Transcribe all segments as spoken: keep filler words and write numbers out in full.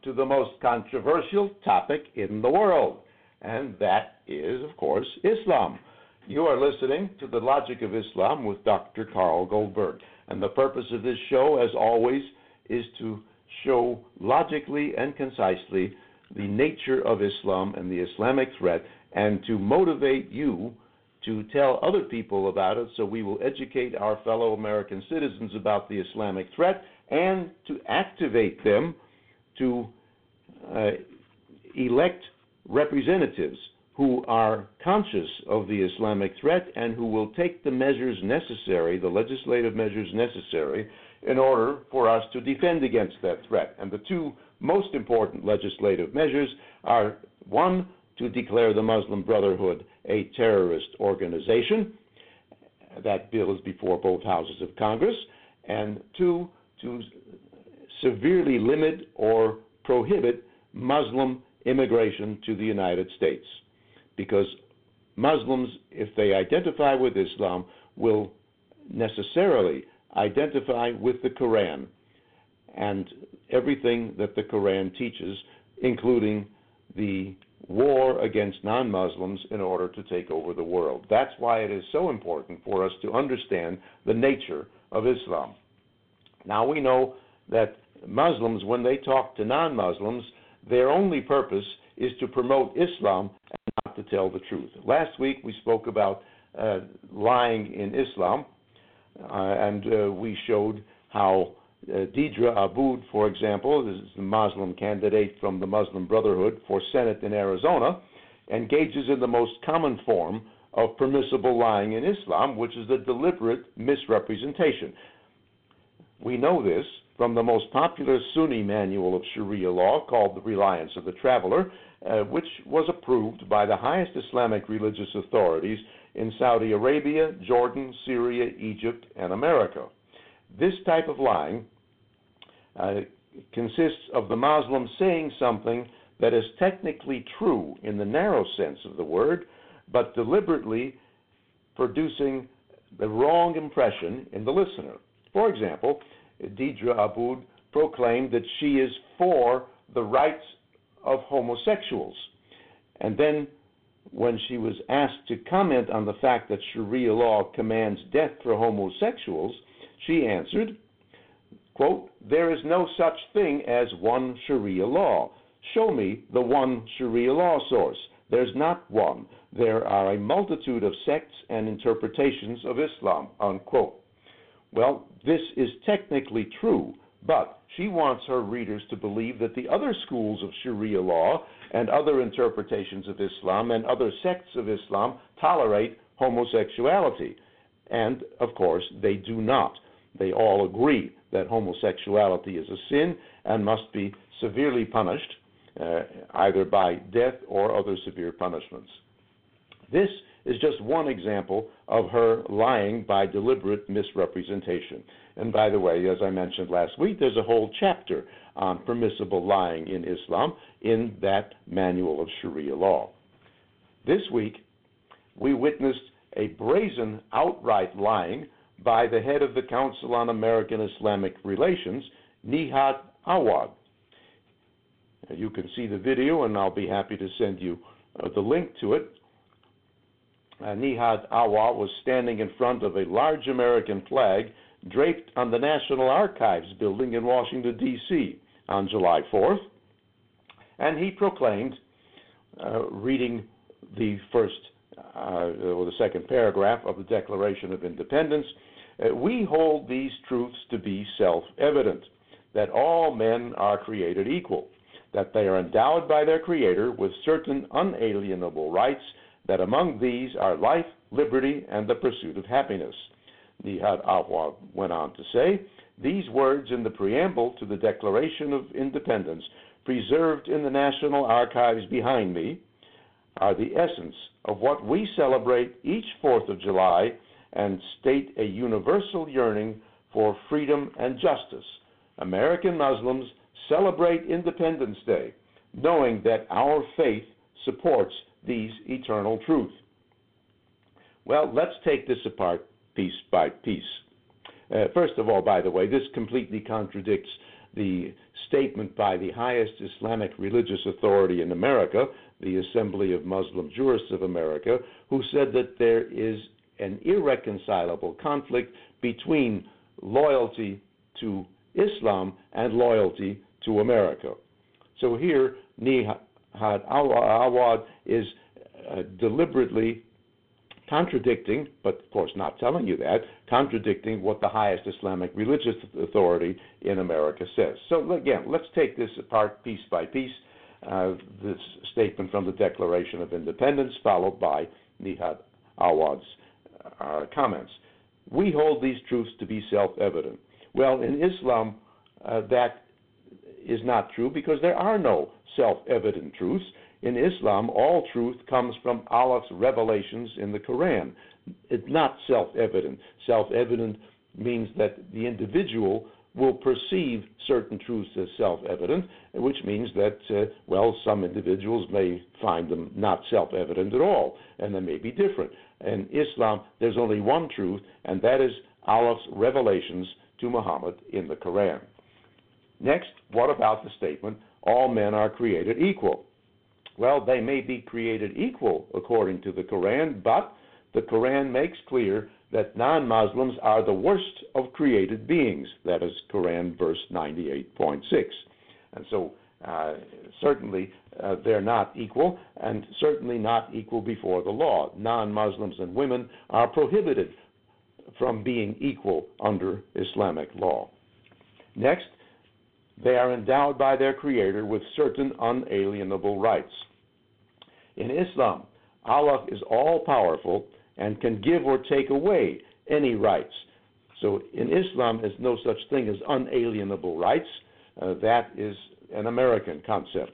to the most controversial topic in the world, and that is, of course, Islam. You are listening to The Logic of Islam with Doctor Carl Goldberg, and the purpose of this show, as always, is to show logically and concisely the nature of Islam and the Islamic threat, and to motivate you to tell other people about it so we will educate our fellow American citizens about the Islamic threat and to activate them to uh, elect representatives who are conscious of the Islamic threat and who will take the measures necessary, the legislative measures necessary, in order for us to defend against that threat. And the two most important legislative measures are, one, to declare the Muslim Brotherhood a terrorist organization. That bill is before both houses of Congress. And two, to severely limit or prohibit Muslim immigration to the United States. Because Muslims, if they identify with Islam, will necessarily identify with the Quran and everything that the Quran teaches, including the war against non-Muslims in order to take over the world. That's why it is so important for us to understand the nature of Islam. Now we know that Muslims, when they talk to non-Muslims, their only purpose is to promote Islam and not to tell the truth. Last week we spoke about uh, lying in Islam, uh, and uh, we showed how uh, Deidre Aboud, for example, is the Muslim candidate from the Muslim Brotherhood for Senate in Arizona, engages in the most common form of permissible lying in Islam, which is the deliberate misrepresentation. We know this from the most popular Sunni manual of Sharia law called The Reliance of the Traveler, uh, which was approved by the highest Islamic religious authorities in Saudi Arabia, Jordan, Syria, Egypt, and America. This type of lying uh, consists of the Muslim saying something that is technically true in the narrow sense of the word, but deliberately producing the wrong impression in the listener. For example, Deidre Aboud proclaimed that she is for the rights of homosexuals. And then when she was asked to comment on the fact that Sharia law commands death for homosexuals, she answered, quote, "There is no such thing as one Sharia law. Show me the one Sharia law source. There's not one. There are a multitude of sects and interpretations of Islam," unquote. Well, this is technically true, but she wants her readers to believe that the other schools of Sharia law and other interpretations of Islam and other sects of Islam tolerate homosexuality. And, of course, they do not. They all agree that homosexuality is a sin and must be severely punished, uh, either by death or other severe punishments. This is just one example of her lying by deliberate misrepresentation. And by the way, as I mentioned last week, there's a whole chapter on permissible lying in Islam in that manual of Sharia law. This week, we witnessed a brazen, outright lying by the head of the Council on American Islamic Relations, Nihad Awad. You can see the video, and I'll be happy to send you uh, the link to it. Uh, Nihad Awad was standing in front of a large American flag draped on the National Archives building in Washington, D C on July fourth, and he proclaimed, uh, reading the first uh, or the second paragraph of the Declaration of Independence, uh, "We hold these truths to be self-evident, that all men are created equal, that they are endowed by their Creator with certain unalienable rights, that among these are life, liberty, and the pursuit of happiness." Nihad Awad went on to say, "These words in the preamble to the Declaration of Independence, preserved in the National Archives behind me, are the essence of what we celebrate each fourth of July and state a universal yearning for freedom and justice. American Muslims celebrate Independence Day, knowing that our faith supports these eternal truths." Well, let's take this apart piece by piece. Uh, first of all, by the way, this completely contradicts the statement by the highest Islamic religious authority in America, the Assembly of Muslim Jurists of America, who said that there is an irreconcilable conflict between loyalty to Islam and loyalty to America. So here, Nihad Awad is uh, deliberately contradicting, but of course not telling you that, contradicting what the highest Islamic religious authority in America says. So again, let's take this apart piece by piece, uh, this statement from the Declaration of Independence, followed by Nihad Awad's uh, comments. We hold these truths to be self-evident. Well, in Islam, uh, that is not true because there are no self-evident truths. In Islam, all truth comes from Allah's revelations in the Quran. It's not self-evident. Self-evident means that the individual will perceive certain truths as self-evident, which means that, uh, well, some individuals may find them not self-evident at all, and they may be different. In Islam, there's only one truth, and that is Allah's revelations to Muhammad in the Quran. Next, what about the statement, all men are created equal? Well, they may be created equal according to the Quran, but the Quran makes clear that non-Muslims are the worst of created beings. That is Quran verse ninety-eight point six. And so uh, certainly uh, they're not equal, and certainly not equal before the law. Non-Muslims and women are prohibited from being equal under Islamic law. Next, they are endowed by their Creator with certain unalienable rights. In Islam, Allah is all-powerful and can give or take away any rights. So in Islam, there's no such thing as unalienable rights. Uh, that is an American concept.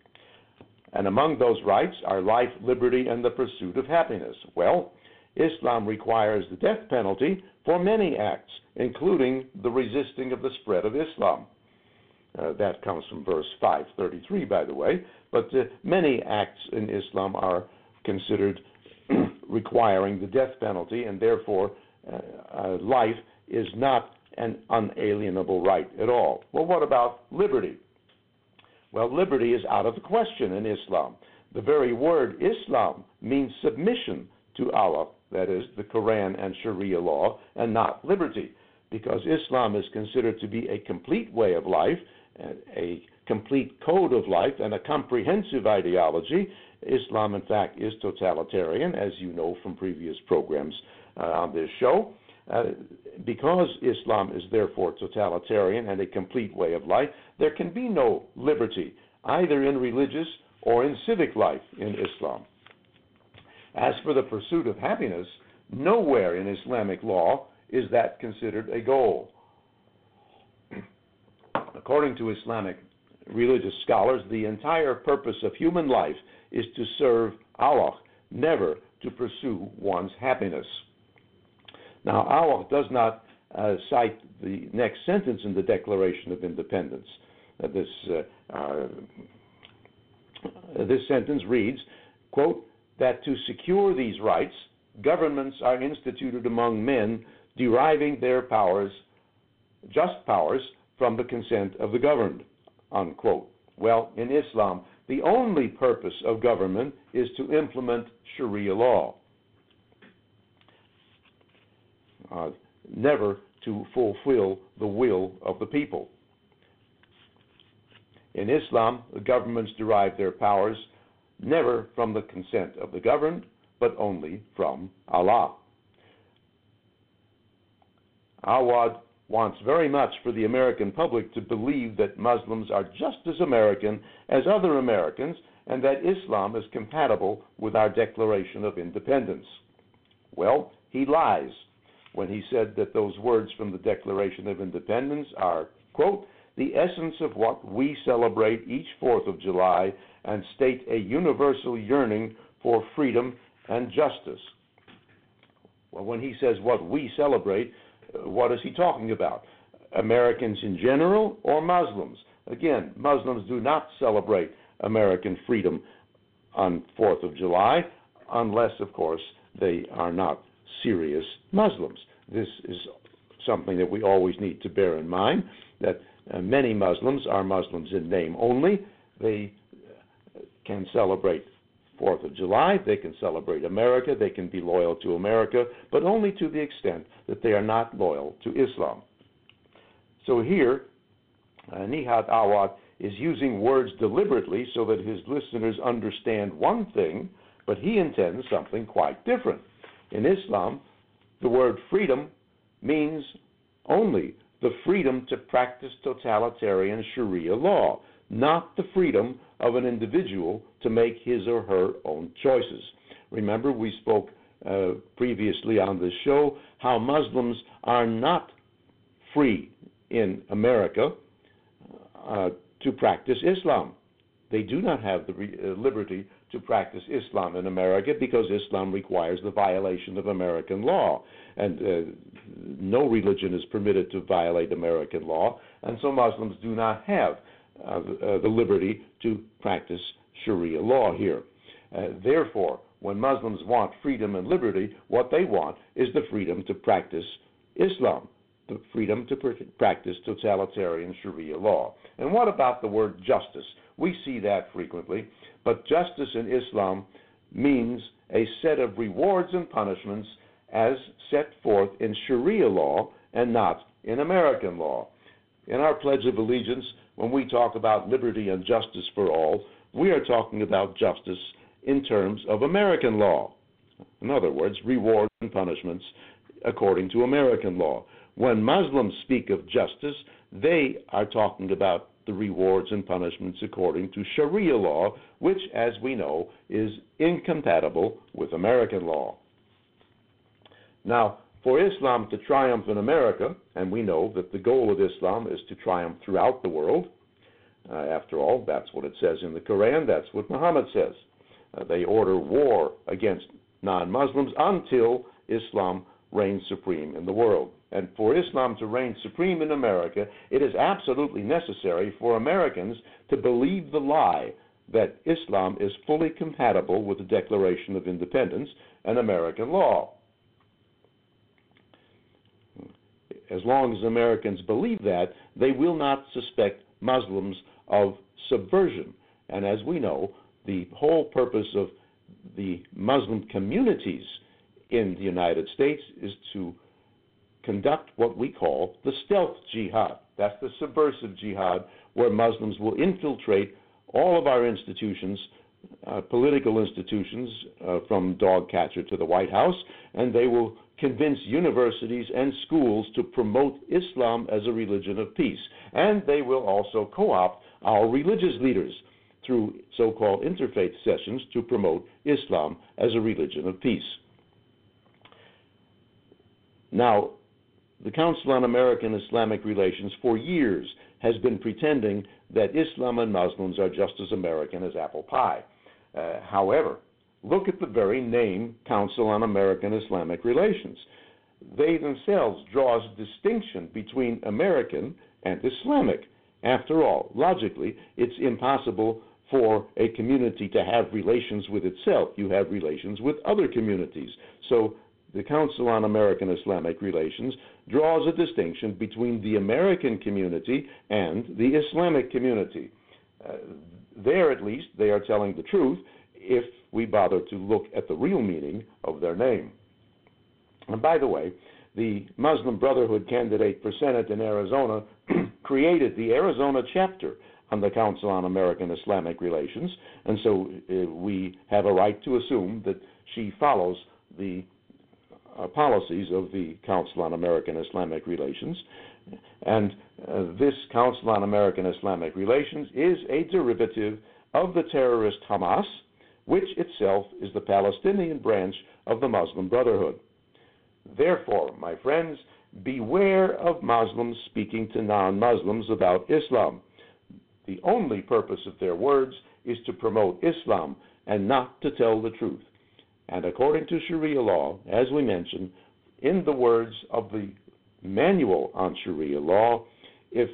And among those rights are life, liberty, and the pursuit of happiness. Well, Islam requires the death penalty for many acts, including the resisting of the spread of Islam. Uh, that comes from verse five thirty-three, by the way. But uh, many acts in Islam are considered requiring the death penalty, and therefore uh, uh, life is not an unalienable right at all. Well, what about liberty? Well, liberty is out of the question in Islam. The very word Islam means submission to Allah, that is, the Quran and Sharia law, and not liberty, because Islam is considered to be a complete way of life, a complete code of life, and a comprehensive ideology. Islam, in fact, is totalitarian, as you know from previous programs uh, on this show. Uh, because Islam is therefore totalitarian and a complete way of life, there can be no liberty, either in religious or in civic life in Islam. As for the pursuit of happiness, nowhere in Islamic law is that considered a goal. According to Islamic religious scholars, the entire purpose of human life is to serve Allah, never to pursue one's happiness. Now, Allah does not uh, cite the next sentence in the Declaration of Independence. Uh, this, uh, uh, this sentence reads, quote, that to secure these rights, governments are instituted among men deriving their powers, just powers, from the consent of the governed, unquote. Well, in Islam, the only purpose of government is to implement Sharia law, uh, never to fulfill the will of the people. In Islam, the governments derive their powers never from the consent of the governed, but only from Allah. Awad wants very much for the American public to believe that Muslims are just as American as other Americans and that Islam is compatible with our Declaration of Independence. Well, he lies when he said that those words from the Declaration of Independence are, quote, the essence of what we celebrate each fourth of July and state a universal yearning for freedom and justice. Well, when he says what we celebrate, what is he talking about? Americans in general or Muslims? Again, Muslims do not celebrate American freedom on fourth of July unless, of course, they are not serious Muslims. This is something that we always need to bear in mind, that Uh, many Muslims are Muslims in name only. They can celebrate Fourth of July, they can celebrate America, they can be loyal to America, but only to the extent that they are not loyal to Islam. So here, uh, Nihat Awad is using words deliberately so that his listeners understand one thing, but he intends something quite different. In Islam, the word freedom means only the freedom to practice totalitarian Sharia law, not the freedom of an individual to make his or her own choices. Remember, we spoke uh, previously on this show how Muslims are not free in America uh, to practice Islam. They do not have the re- uh, liberty to practice Islam in America because Islam requires the violation of American law. And uh, no religion is permitted to violate American law, and so Muslims do not have uh, uh, the liberty to practice Sharia law here. Uh, therefore, when Muslims want freedom and liberty, what they want is the freedom to practice Islam, the freedom to pr- practice totalitarian Sharia law. And what about the word justice? We see that frequently, but justice in Islam means a set of rewards and punishments as set forth in Sharia law and not in American law. In our Pledge of Allegiance, when we talk about liberty and justice for all, we are talking about justice in terms of American law. In other words, rewards and punishments according to American law. When Muslims speak of justice, they are talking about the rewards and punishments according to Sharia law, which, as we know, is incompatible with American law. Now, for Islam to triumph in America, and we know that the goal of Islam is to triumph throughout the world. Uh, after all, that's what it says in the Quran, that's what Muhammad says. Uh, they order war against non-Muslims until Islam reigns supreme in the world. And for Islam to reign supreme in America, it is absolutely necessary for Americans to believe the lie that Islam is fully compatible with the Declaration of Independence and American law. As long as Americans believe that, they will not suspect Muslims of subversion. And as we know, the whole purpose of the Muslim communities in the United States is to conduct what we call the stealth jihad. That's the subversive jihad, where Muslims will infiltrate all of our institutions, uh, political institutions, uh, from dog catcher to the White House, and they will convince universities and schools to promote Islam as a religion of peace. And they will also co-opt our religious leaders through so-called interfaith sessions to promote Islam as a religion of peace. Now, the Council on American Islamic Relations for years has been pretending that Islam and Muslims are just as American as apple pie. Uh, however, look at the very name, Council on American Islamic Relations. They themselves draw a distinction between American and Islamic. After all, logically, it's impossible for a community to have relations with itself. You have relations with other communities. So the Council on American Islamic Relations draws a distinction between the American community and the Islamic community. Uh, there, at least, they are telling the truth if we bother to look at the real meaning of their name. And by the way, the Muslim Brotherhood candidate for Senate in Arizona created the Arizona chapter on the Council on American Islamic Relations, and so uh, we have a right to assume that she follows the uh, policies of the Council on American Islamic Relations. And uh, this Council on American Islamic Relations is a derivative of the terrorist Hamas, which itself is the Palestinian branch of the Muslim Brotherhood. Therefore, my friends, beware of Muslims speaking to non-Muslims about Islam. The only purpose of their words is to promote Islam and not to tell the truth. And according to Sharia law, as we mentioned, in the words of the manual on Sharia law, if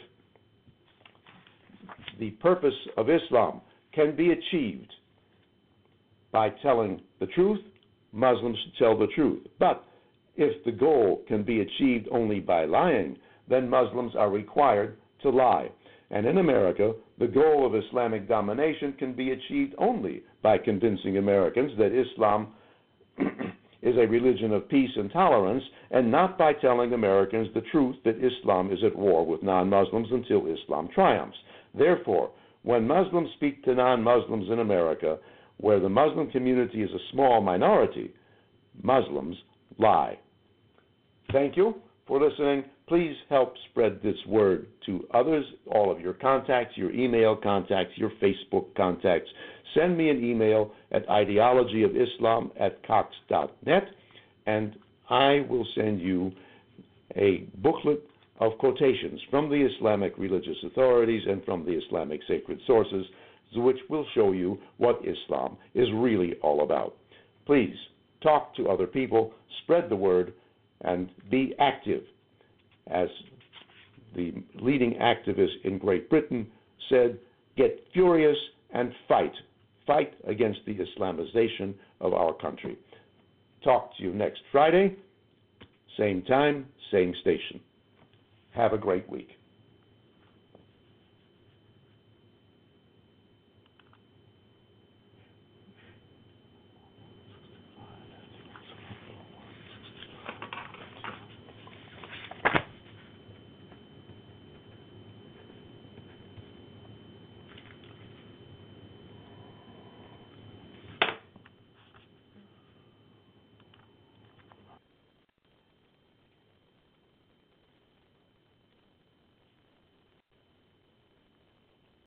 the purpose of Islam can be achieved by telling the truth, Muslims should tell the truth. But if the goal can be achieved only by lying, then Muslims are required to lie. And in America, the goal of Islamic domination can be achieved only by convincing Americans that Islam is a religion of peace and tolerance, and not by telling Americans the truth that Islam is at war with non-Muslims until Islam triumphs. Therefore, when Muslims speak to non-Muslims in America, where the Muslim community is a small minority, Muslims lie. Thank you for listening. Please help spread this word to others, all of your contacts, your email contacts, your Facebook contacts. Send me an email at ideologyofislam at cox dot net, and I will send you a booklet of quotations from the Islamic religious authorities and from the Islamic sacred sources, which will show you what Islam is really all about. Please talk to other people, spread the word, and be active. As the leading activist in Great Britain said, get furious and fight. Fight against the Islamization of our country. Talk to you next Friday, same time, same station. Have a great week.